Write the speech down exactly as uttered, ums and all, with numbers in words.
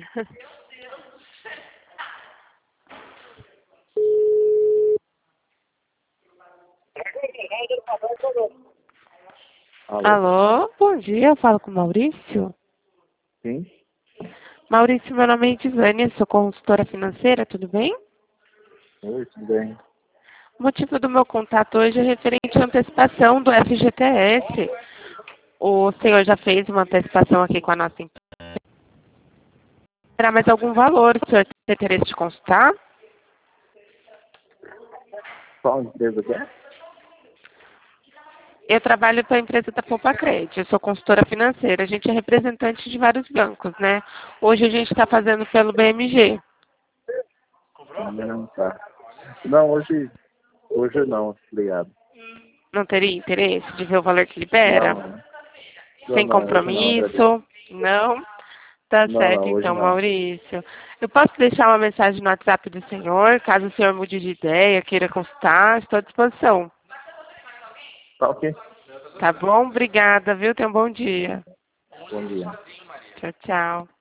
Alô? Alô, bom dia, eu falo com o Maurício. Sim? Maurício, meu nome é Edivânia, sou consultora financeira, tudo bem? Oi, tudo bem? O motivo do meu contato hoje é referente à antecipação do F G T S. O senhor já fez uma antecipação aqui com a nossa empresa. Terá mais algum valor? O senhor tem interesse de consultar? Qual empresa que é? Eu trabalho para a empresa da Poupa Crédito, eu sou consultora financeira. A gente é representante de vários bancos, né? Hoje a gente está fazendo pelo B M G. Não, tá. Não, hoje, hoje não, obrigado. Não teria interesse de ver o valor que libera? Não, não, Sem não, hoje não, agradeço. compromisso? Não? Tá Não, certo, não, hoje então, não. Maurício. Eu posso deixar uma mensagem no WhatsApp do senhor, caso o senhor mude de ideia, queira consultar, estou à disposição. Tá ok? Tá bom? Obrigada, viu? Tenha um bom dia. Bom dia. Tchau, tchau.